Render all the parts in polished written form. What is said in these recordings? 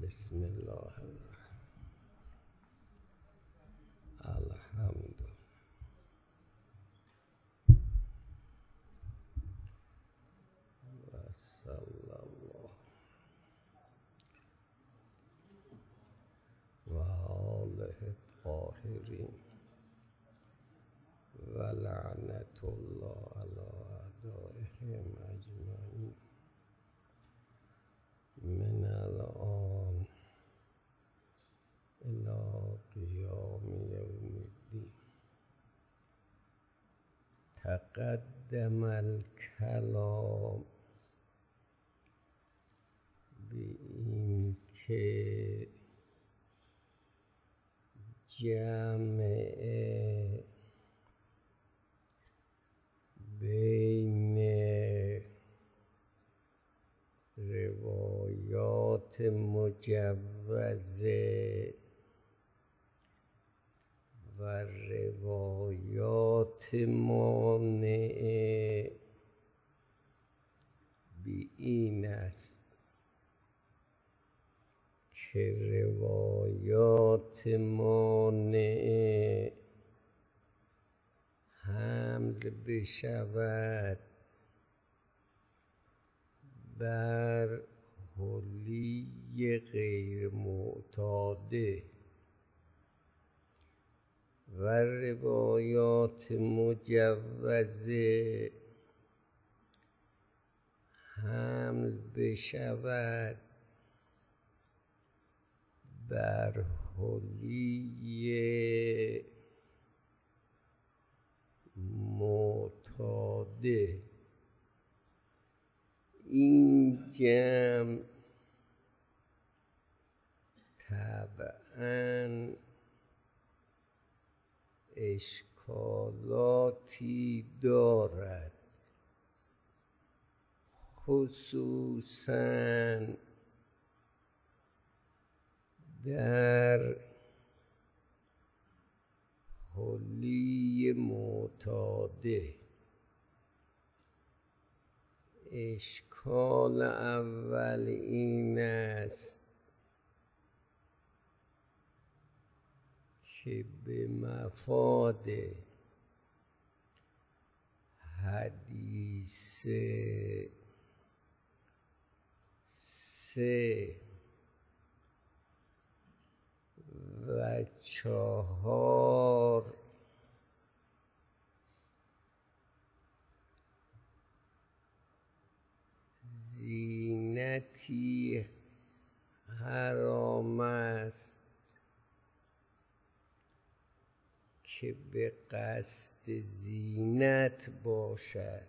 بسم الله الحمد و صلی الله و آله الطاهرین و لعنت الله علی اعدائهم اجمعین من الان الى قیام یوم الدین. تقدم الکلام به این که جمع بین روایات مجوزه و روایات مانعه به این است که روایات مانعه حمل بشود بر حلی غیر معتاده و روایات مجوزه حمل بشود بر حلی معتاده. این جمع طبعاً اشکالاتی دارد، خصوصاً در حلی معتاده. اشکال اول این است که به مفاد حدیث 3 و 4 زینتی حرام است که به قصد زینت باشد،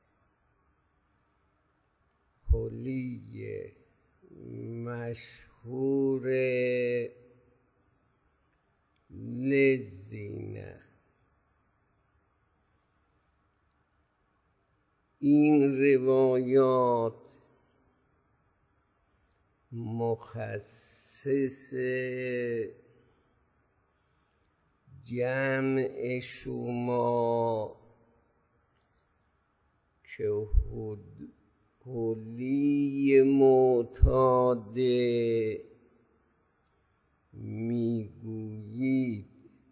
حلی مشهور للزینه. این روایات مخصص جمع شما که حلی معتاده میگویید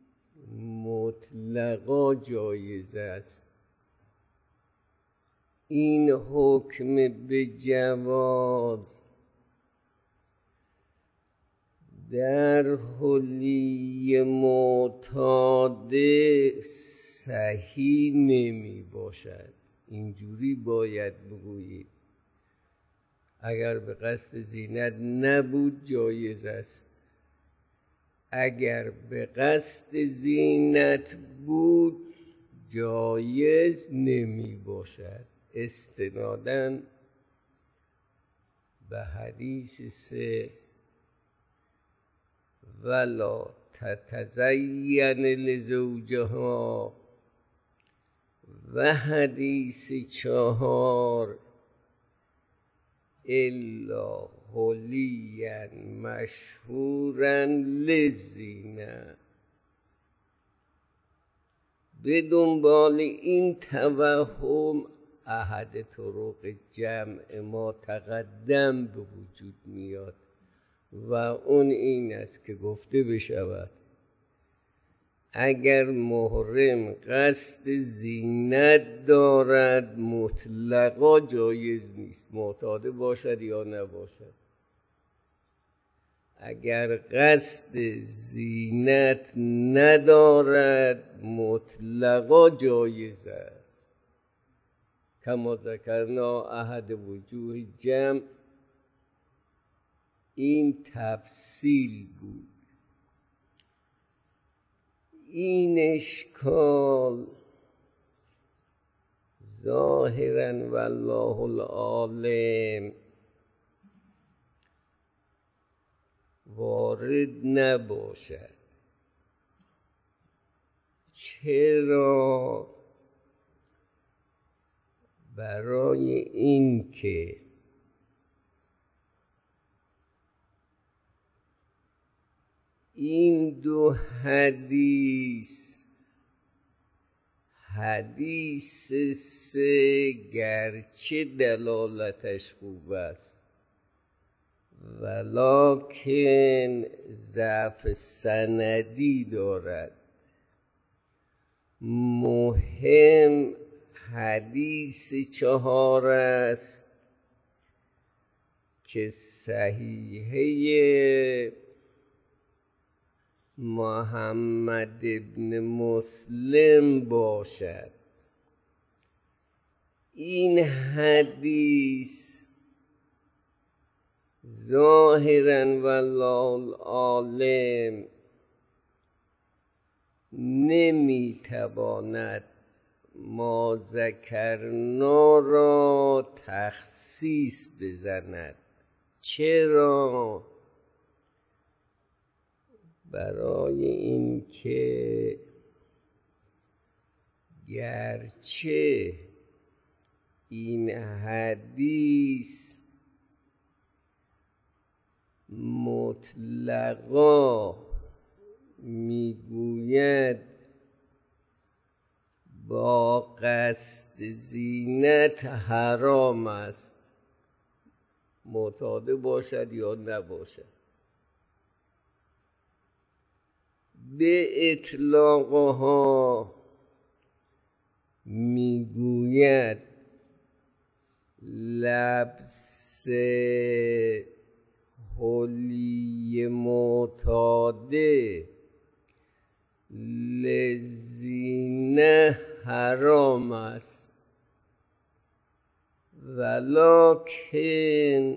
مطلقا جایز است. این حکم به جواز در حلی معتاده صحیح نمی باشد. اینجوری باید بگویید. اگر به قصد زینت نبود جایز است، اگر به قصد زینت بود جایز نمی باشد. استناداً به حدیث 3 ولا تتزین لزوجها و حدیث 4 الا حلیا مشهورا للزینه. به دنبال این توهم احد طرق جمع ما تقدم به وجود میاد و اون این است که گفته بشود اگر محرم قصد زینت دارد مطلقا جایز نیست، معتاده باشد یا نباشد. اگر قصد زینت ندارد مطلقا جایز است. کما ذکرنا احد وجوه جمع، این تفصیل بود. این اشکال ظاهراً والله العالم وارد نباشد. چرا؟ برای این که این دو حدیث، حدیث سه گرچه دلالتش خوب است ولکن ضعف سندی دارد. مهم حدیث چهار است که صحیحه محمد ابن مسلم باشد. این حدیث ظاهراً والله العالم نمیتواند ما ذکرنا را تخصیص بزند. چرا؟ برای اینکه گرچه این حدیث مطلقا میگوید با قصد زینت حرام است، معتاده باشد یا نباشد. به اطلاقها میگوید لبس حلی معتاده لزینه حرام است، ولکن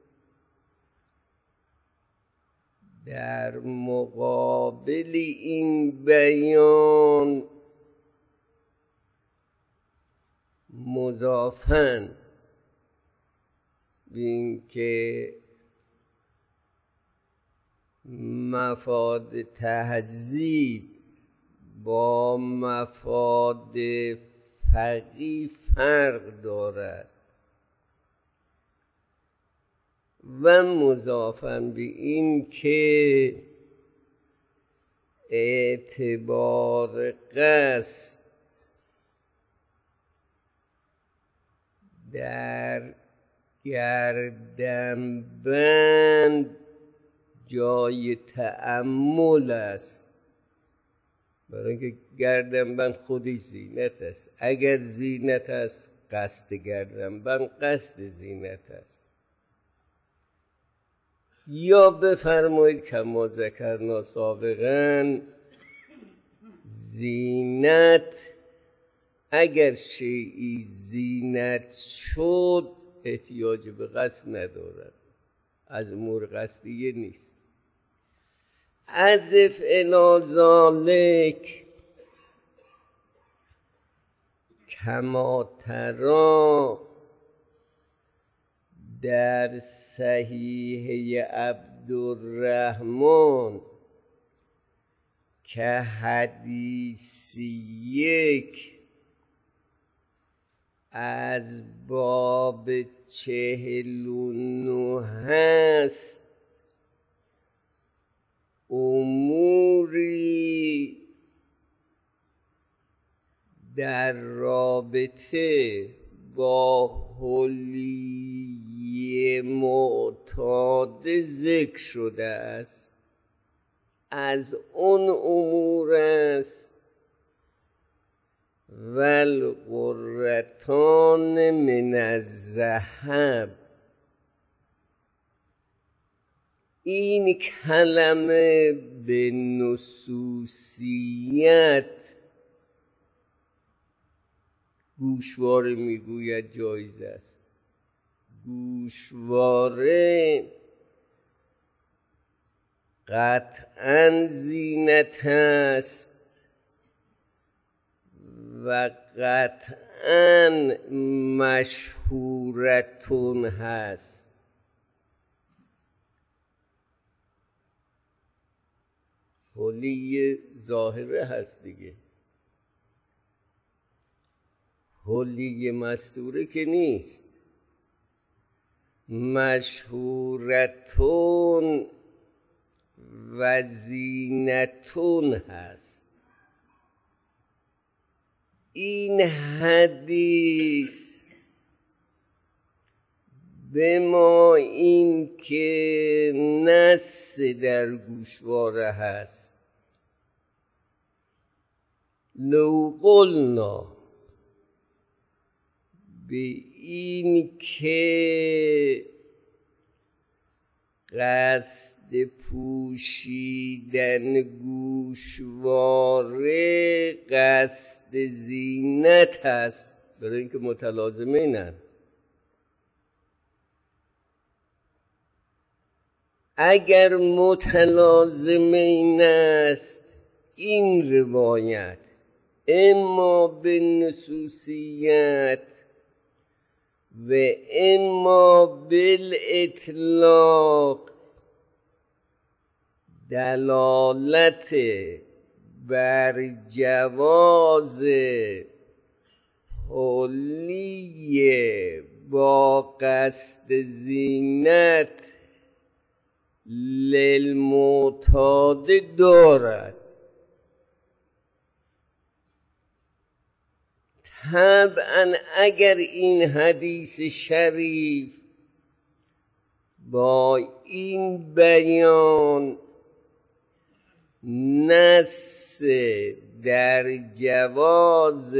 در مقابل این بیان مضافاً بین که مفاد تهذیب با مفاد فقهی فرق دارد و مضافاً به این که اعتبار قصد در گردنبند جای تأمل است، برای اینکه گردنبند خودش زینت است. اگر زینت است قصد گردنبند قصد زینت است. یا بفرمایید کما ذکرنا سابقاً زینت اگر شیئی زینت شد احتیاج به قصد ندارد، از امور قصدیه نیست. عزف الی ذالک کما تری در صحیح عبدالرحمن که حدیث 1 از باب 49 هست، اموری در رابطه با حلیه معتاد ذکر شده است، از اون امور است والقرتان من الذهب. این کلمه به نصوصیت گوشواره میگوید جایز است. گوشواره قطعاً زینت است و قطعاً مشهورتون هست. حلی ظاهره هست دیگه، حلی مستوره که نیست. مشهورتون و زینتون هست. این حدیث به ما این که نص در گوشواره هست، لو قلنا، به این که قصد پوشیدن گوشواره قصد زینت هست، برای اینکه متلازمینن. اگر متلازمین است این روایت، اما به نصوصیت و اما بالاطلاق، دلالت بر جواز حلی با قصد زینت للمعتاد دارد. طبعا اگر این حدیث شریف با این بیان نص در جواز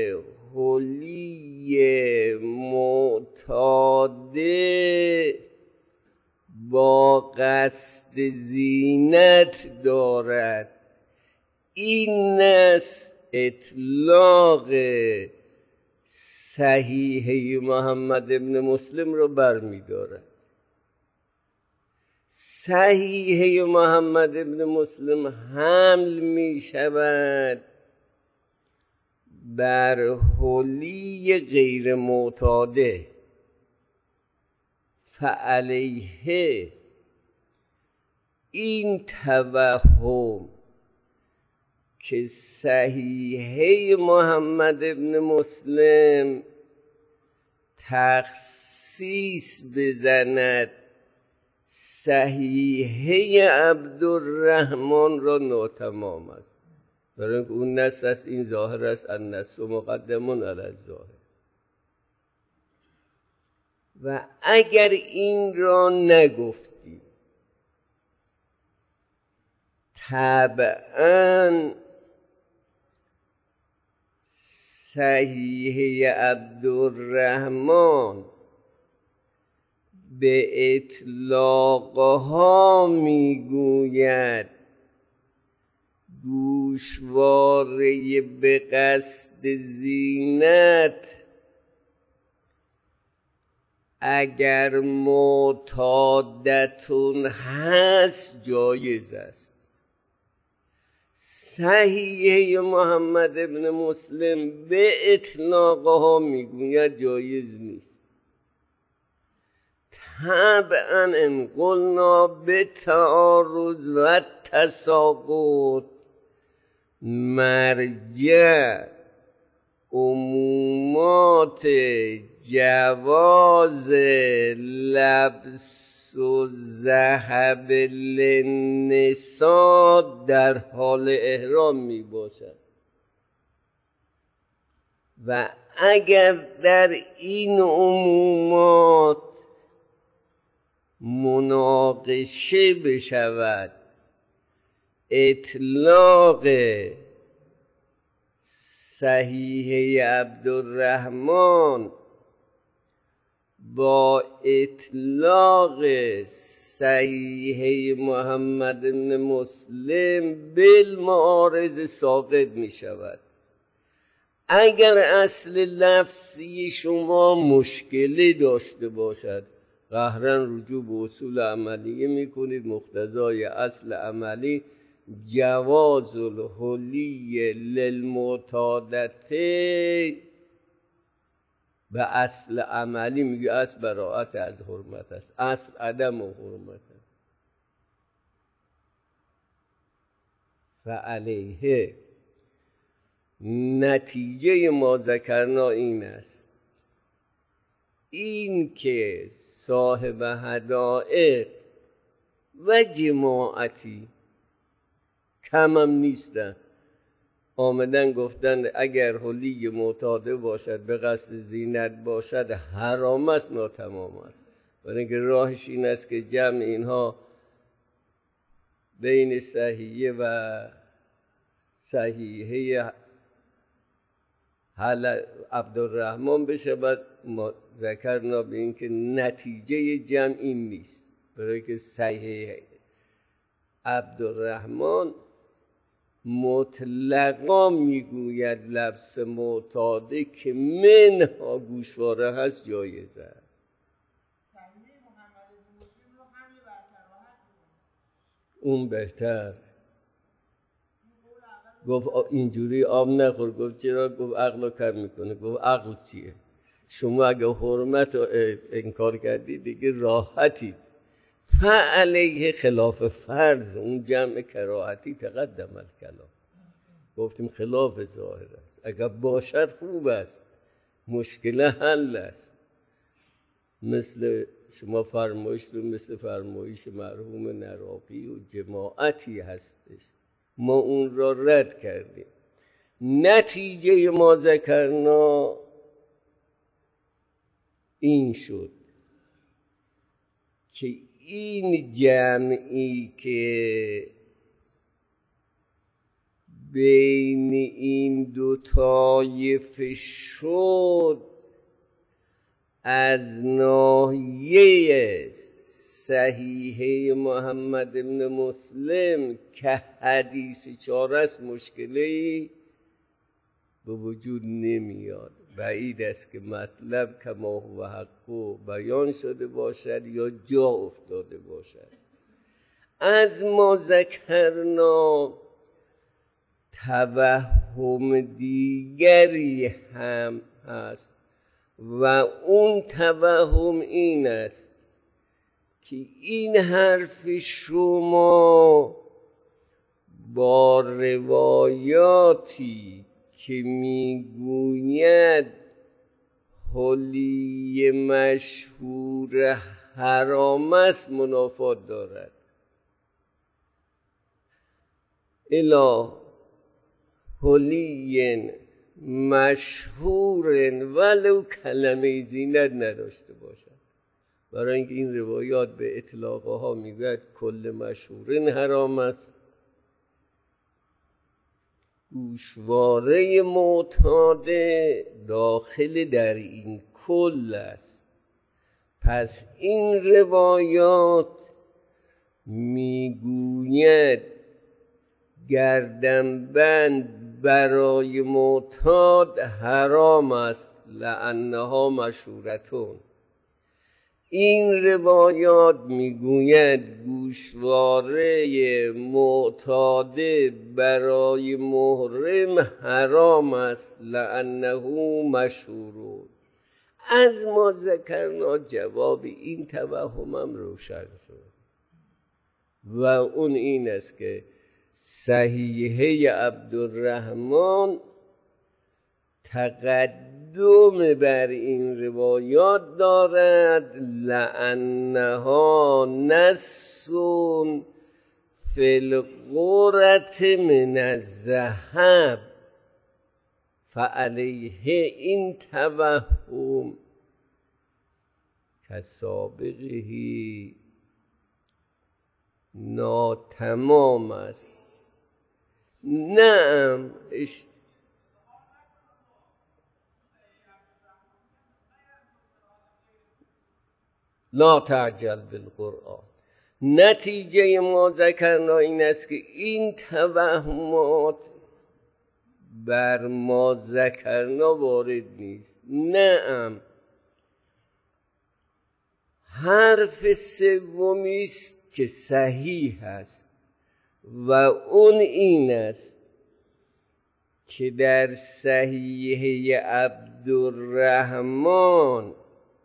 حلی معتاده با قصد زینت دارد، این نص اطلاق صحیحه محمد ابن مسلم رو برمی‌دارد. صحیحه محمد ابن مسلم حمل می شود بر حلی غیر معتاده، فعلیه این توهم که صحیحه محمد ابن مسلم تخصیص بزند صحیحه عبدالرحمن را ناتمام است، برای اینکه اون نص است، این ظاهر است، النص مقدمون علی الظاهر. و اگر این را نگفتی، طبعاً صحیحه عبدالرحمن به اطلاقها میگوید گوشواره به قصد زینت اگر معتادتون هست جایز است. صحیحه محمد ابن مسلم به اطلاقها میگوید جایز نیست. طبعا ان قلنا به تعارض و تساقط، مرجع عمومات جواز لبس و ذهب للنساء در حال احرام می باشد و اگر در این عمومات مناقشه بشود اطلاق صحیحه عبدالرحمن با اطلاق صحیحه محمد بن مسلم بالمعارض ساقط می شود. اگر اصل لفظی شما مشکلی داشته باشد قهرن رجوع به اصول عملیه می کنید. مقتضای اصل عملی جواز الحلی للمعتادت به اصل عملی میگه اصل براءت از حرمت است، اصل عدم حرمت است. فعلیه نتیجه ما ذکرنا این است، این که صاحب حدائق و جماعتی کم هم نیستن آمدن گفتن اگر حلی معتاده باشد به قصد زینت باشد حرام است، ناتمام است. برای اینکه راهش این است که جمع اینها بین صحیحه و صحیحه عبدالرحمن بشه. بعد ما ذکرنا به این که نتیجه جمع این نیست، برای که صحیحه عبدالرحمن مطلقا میگوید لبس معتاده که منها گوشواره هست جایز است. اون بهتر گفت اینجوری آب نخور. گفت چرا؟ گفت عقل رو کم میکنه. گفت عقل چیه؟ شما اگه حرمت رو انکار کردی دیگه راحتید. فعلیه خلاف فرض، اون جمع کراهتی تقدم الکلام، گفتیم خلاف ظاهر است. اگر باشد خوب است، مشکل حل است. مثل شما فرمایش رو مثل فرمایش مرحوم نراقی و جماعتی هستش، ما اون را رد کردیم. نتیجه ما ذکرنا این شد که این جمعی که بین این دو طایفه شد از ناحیه صحیحه محمد بن مسلم که حدیث چاره است مشکلی به وجود نمیاد. بعید است که مطلب کما هو حق بیان شده باشد یا جا افتاده باشد. از ما ذکرنا توهم دیگری هم هست و اون توهم این است که این حرف شما با روایاتی که میگوید حلی مشهور حرام است منافات دارد. الا حلی مشهور ولو کلمه زینت نداشته باشد. برای اینکه این روایات به اطلاقها میگوید کل مشهور حرام است، گوشواره معتاده داخل در این کل است. پس این روایات میگوید گردنبند برای معتاد حرام است لانها مشهورتون. این روایات میگوید گوشواره معتاده برای محرم حرام است لانه مشهور. از ما ذکرنا جواب این توهمم روشن شد و اون این است که صحیحه عبدالرحمن تقدم بر این روایات دارد لانها نص فی القرة من الذهب. فعلیه این توهم کسابقه ناتمام است. نعم لا تعجل بالقرآن. نتیجه ما ذکرنا این است که این توهمات بر ما ذکرنا وارد نیست. نعم حرف سومی است که صحیح است و اون این است که در صحیحه عبدالرحمن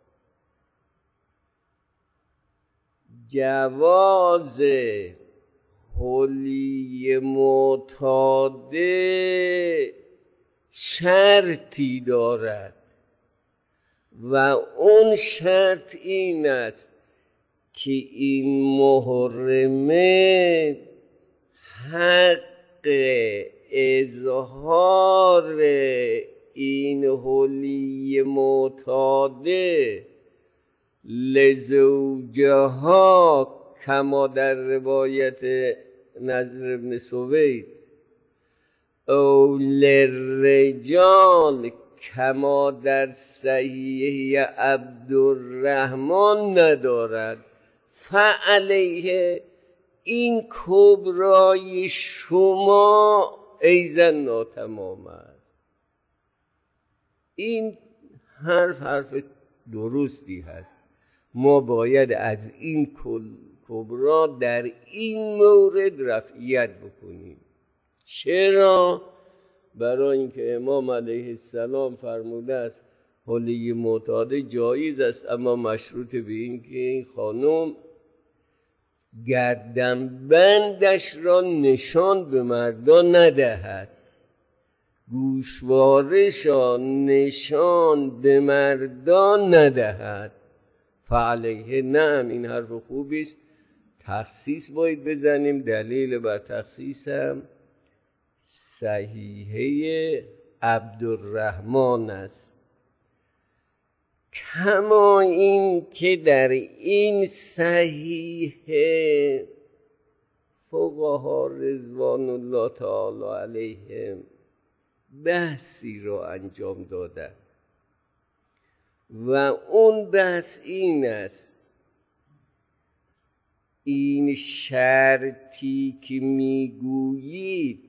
جواز حلی معتاده شرطی دارد و اون شرط این است که این محرمه حق اظهار این حلی معتاده لزوجها کما در روایت نضر بن سوید او للرجال کما در صحیح عبدالرحمن ندارد. فعلیه این کبرای شما ایضا ناتمام است. این حرف درستی هست. ما باید از این کبرا در این مورد رفعیت بکنیم. چرا؟ برای اینکه امام علیه السلام فرموده است حلی معتاده جایز است، اما مشروط به این که این خانم گردنبندش را نشان به مردان ندهد، گوشوارش را نشان به مردان ندهد. فعلیه نعم این حرف خوبی است. تخصیص باید بزنیم. دلیل بر تخصیص هم صحیحه عبدالرحمن است. کما این که در این صحیحه فقها رضوان الله تعالی علیهم بحثی را انجام داده و اون بحث این است: این شرطی که میگویید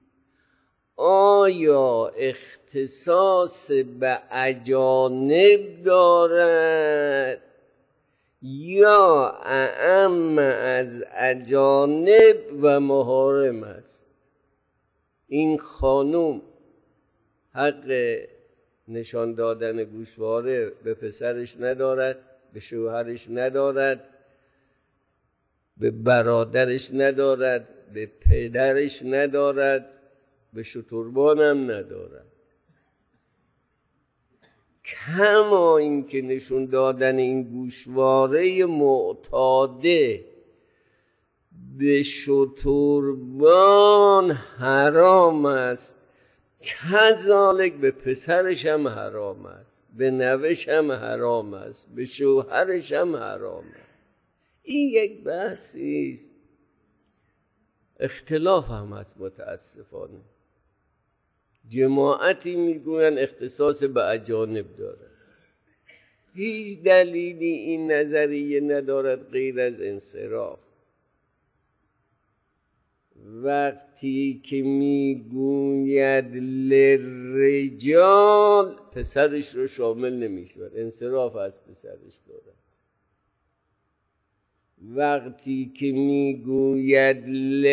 آیا اختصاص به اجانب دارد یا اعم از اجانب و محارم است؟ این خانم حق نشان دادن گوشواره به پسرش ندارد، به شوهرش ندارد، به برادرش ندارد، به پدرش ندارد، به شتربانم ندارد. کما این که نشون دادن این گوشواره معتاده به شتربان حرام است، کذالک به پسرش هم حرام است، به نوش هم حرام است، به شوهرش هم حرام است. این یک بحثی است. اختلاف هم هست متاسفانه. جماعتی میگوین اختصاص به اجانب داره. هیچ دلیلی این نظریه ندارد غیر از انصراف. وقتی که میگوید للرجال پسرش رو شامل نمیشود، انصراف از پسرش داره. وقتی که میگوید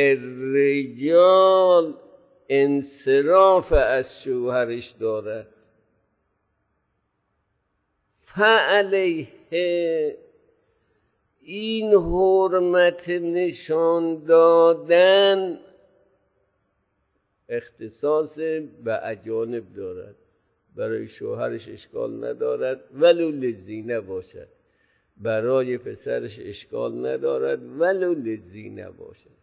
للرجال انصراف از شوهرش داره. فعلیه این حرمت نشان دادن اختصاص به اجانب دارد، برای شوهرش اشکال ندارد ولو لزینه باشد، برای پسرش اشکال ندارد ولو لزینه باشد.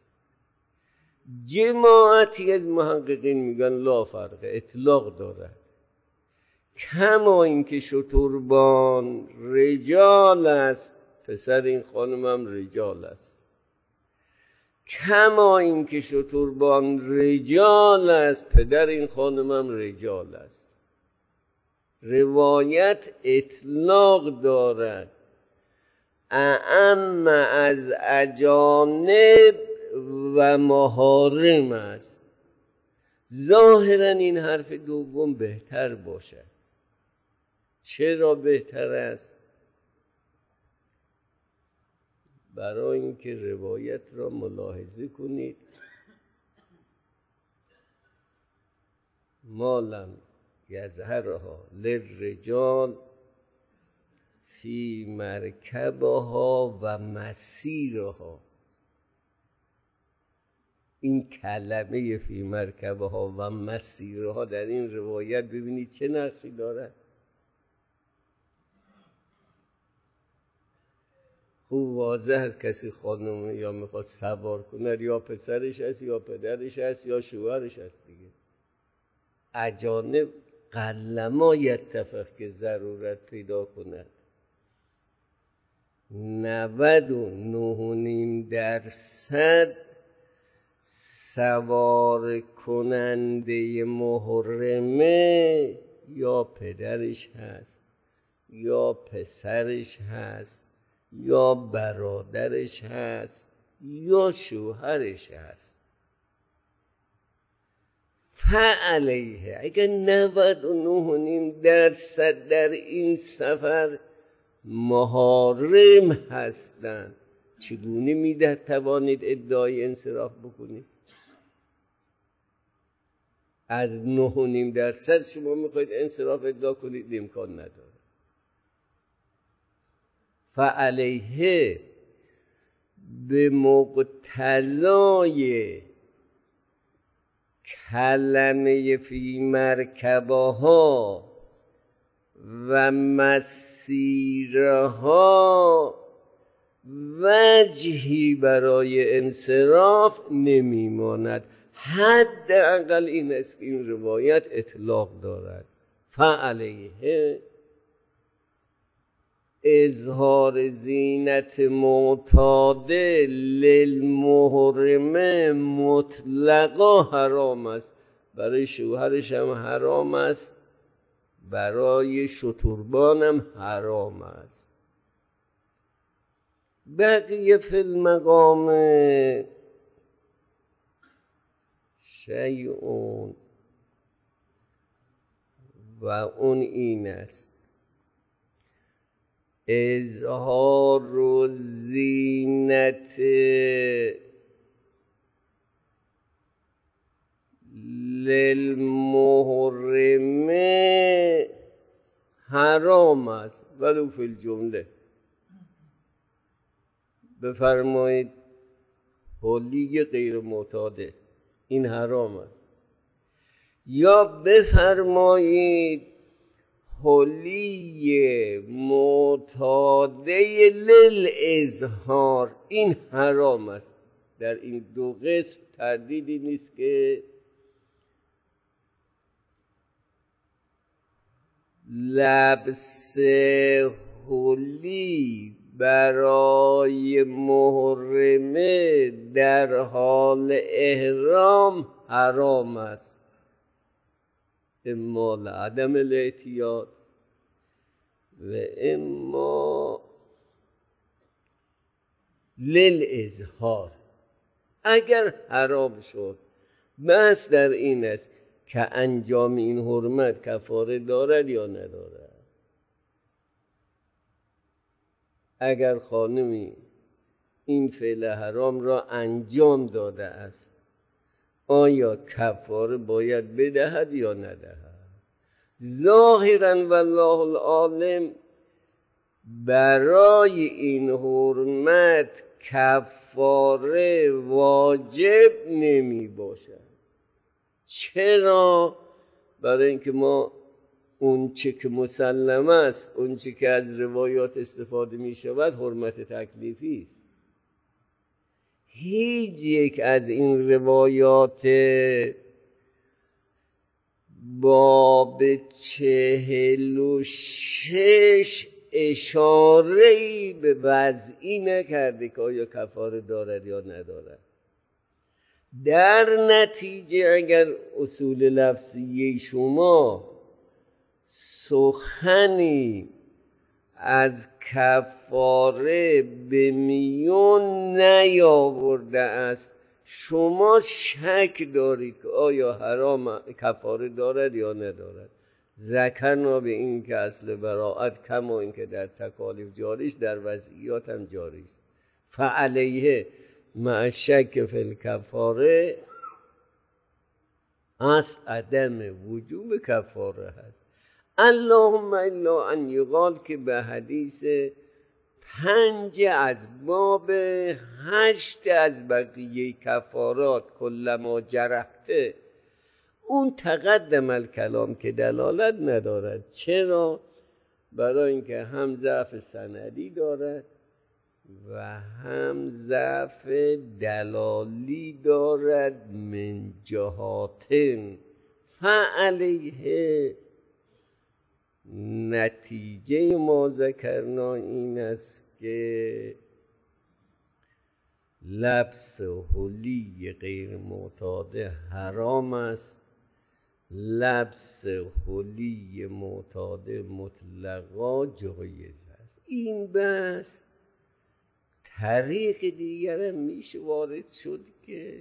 جماعتی از محققین میگن لا فرق، اطلاق دارد. کما اینکه شتربان رجال است، پسر این خانم هم رجال است. کما این که شتربان رجال است، پدر این خانمم رجال است. روایت اطلاق دارد، اعم از اجانب و محارم است. ظاهرا این حرف دوم بهتر باشد. چرا بهتر است؟ برای اینکه روایت را ملاحظه کنید. مالم یظهرها للرجال فی مرکبها و مسیرها. این کلمه فی مرکبها و مسیرها در این روایت ببینید چه نقشی دارد. خوب واضح است کسی خانم یا میخواد سوار کنه، یا پسرش هست یا پدرش هست یا شوهرش هست دیگه. اجانب قلما یتفق که ضرورت پیدا کند. 99.5% سوار کننده محرمه یا پدرش هست یا پسرش هست یا برادرش هست یا شوهرش هست. فعلیه اگر 99.5% در این سفر محارم هستند، چگونه میده توانید ادعای انصراف بکنید؟ از 9.5% شما میخواید انصراف ادعا کنید، امکان نداره. فعلیه به مقتضای کلمه فی مرکبها و مسیرها وجهی برای انصراف نمیماند. حداقل این است که این روایت اطلاق دارد. فعلیه اظهار زینت معتاده للمحرمه مطلقا حرام است. برای شوهرش هم حرام است، برای شتربان هم حرام است. بقیه فی المقام شیئون و اون این است: اظهار زینت للمحرمه حرام است ولو فی الجمله. بفرمایید حلی غیر معتاده این حرام است، یا بفرمایید حلی معتاده للاظهار این حرام است. در این دو قسم تردیدی نیست که لبس حلی برای محرمه در حال احرام حرام است، اما لعدم الاحتیاط و اما للاظهار. اگر حرام شد، بس در این است که انجام این حرمت کفاره دارد یا ندارد. اگر خانمی این فعل حرام را انجام داده است، آیا کفاره باید بدهد یا ندهد؟ ظاهراً والله العالم برای این حرمت کفاره واجب نمی باشد. چرا؟ برای اینکه ما اون چه که مسلم است، اون چه که از روایات استفاده می شود حرمت تکلیفی است. هیچ یک از این روایات باب 46 اشاره‌ای به وضعی نکرده که آیا کفاره دارد یا ندارد. در نتیجه اگر اصول لفظیه شما سخنی از کفاره به میون نیاورده است، شما شک دارید که آیا حرام کفاره دارد یا ندارد، ذکرنا به این که اصل براءت کما این که در تکالیف جاریست در وضعیات هم جاریست. فعلیه مع شک فی الکفاره است عدم وجوب کفاره هست. اللهم الا ان یقال که به حدیث 5 از باب 8 از بقیه کفارات کلما جرحته، اون تقدم الکلام که دلالت ندارد. چرا؟ برای اینکه هم ضعف سندی دارد و هم ضعف دلالی دارد من جهاتن. فعلیه نتیجه ما ذکرنا این است که لبس حلی غیر معتاده حرام است، لبس حلی معتاده مطلقا جایز است. این بس طریق دیگر میشه وارد شد که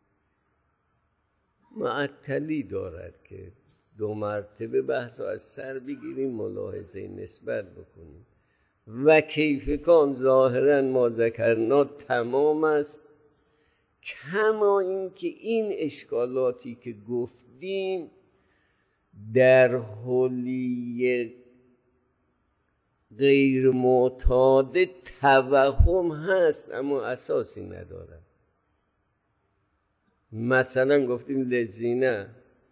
معطلی دارد که 2 مرتبه بحث رو از سر بگیریم، ملاحظه نسبت بکنیم. و کیفکان ظاهرا ما ذکرنا تمام است، کما اینکه این اشکالاتی که گفتیم در حلی غیر معتاده توهم هست اما اساسی نداره. مثلا گفتیم لزینه،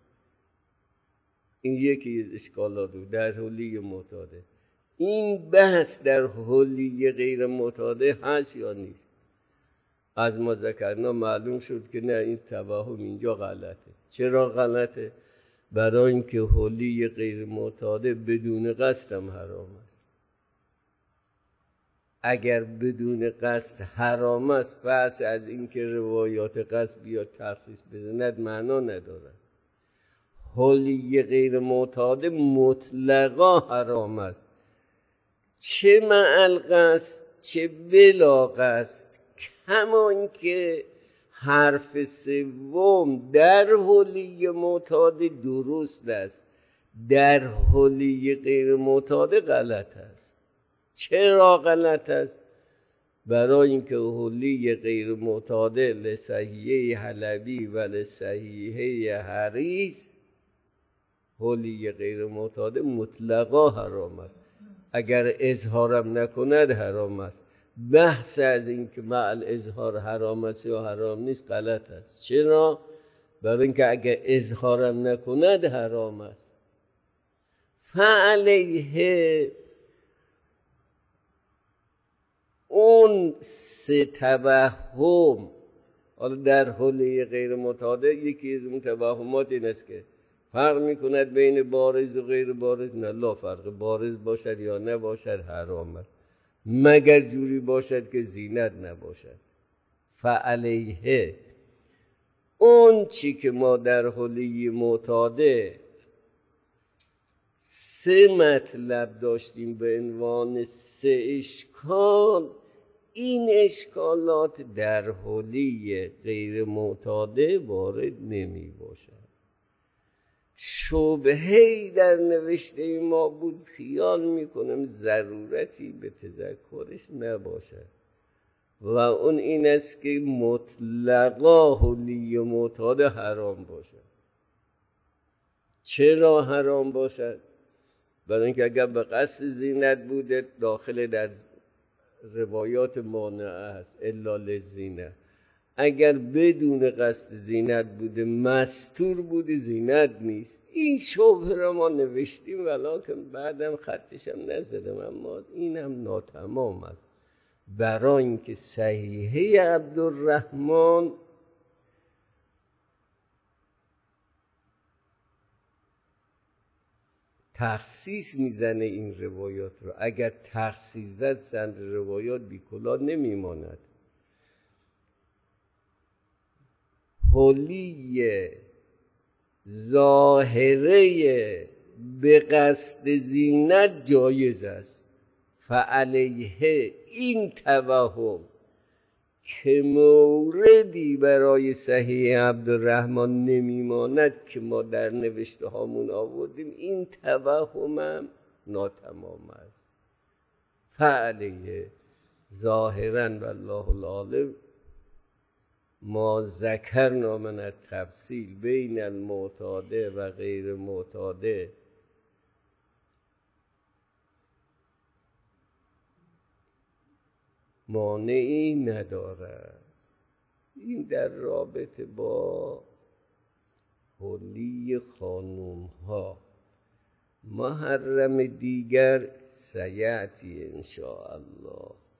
این یکی از اشکالات بود در حلی معتاده. این بحث در حلی غیر معتاده هست یا نیست؟ از ما ذکرنا معلوم شد که نه، این توهم اینجا غلطه. چرا غلطه؟ برای اینکه حلی غیر معتاده بدون قصد هم حرام است. اگر بدون قصد حرام است، بحث از اینکه روایات قصد بیاد تخصیص بزند معنا نداره. حلی غیر معتاده مطلقا حرام است، چه مع القصد چه بلا قصد. کما اینکه حرف سوم در حلی معتاده درست است، در حلی غیر معتاده غلط است. چرا غلط است؟ برای اینکه حلی غیر معتاده لصحیحه حلبی و لصحیحه حریص، حلی غیر معتاده مطلقا حرام است. اگر اظهارم نکند حرام است. بحث از این که مع الاظهار حرام است یا حرام نیست غلط است. چرا؟ برای اینکه اگر اظهارم نکند حرام است. فعلیه اون 3 توهم، حالا در حلی غیر معتاده یکی از اون توهمات این است که فرق میکند بین بارز و غیر بارز. نه، لا فرق، بارز باشد یا نباشد حرام است، مگر جوری باشد که زینت نباشد. فعلیه اون چی که ما در حلی معتاده 3 مطلب داشتیم به عنوان 3 اشکال، این اشکالات در حلی غیر معتاده وارد نمی باشد. شبهه‌ای در نوشته ما بود، خیال میکنم ضرورتی به تذکرش نباشد، و اون این است که مطلقا حلی معتاده حرام باشد. چرا حرام باشد؟ برای اینکه اگر به قصد زینت بوده داخل در روایات مانعه است، الا للزینه. اگر بدون قصد زینت بوده مستور بوده زینت نیست. این شبه را ما نوشتیم ولکن بعدم خطش هم نزدم، اما این هم ناتمام است. برای اینکه صحیحه عبدالرحمن تخصیص میزنه این روایات رو. اگر تخصیص زد سند روایات بیکلا نمیماند. حلی ظاهره به قصد زینت جایز است. فعلیه این توهم که موردی برای صحیح عبدالرحمن نمیماند که ما در نوشته هامون آوردیم، این توهمم ناتمام است. فعلیه ظاهرا والله العالم ما ذکرنا من التفصیل بین المعتاده و غیر معتاده مانعی ندارد. این در رابطه با حلی خانوم ها. محرم دیگر سیأتی ان شاء الله.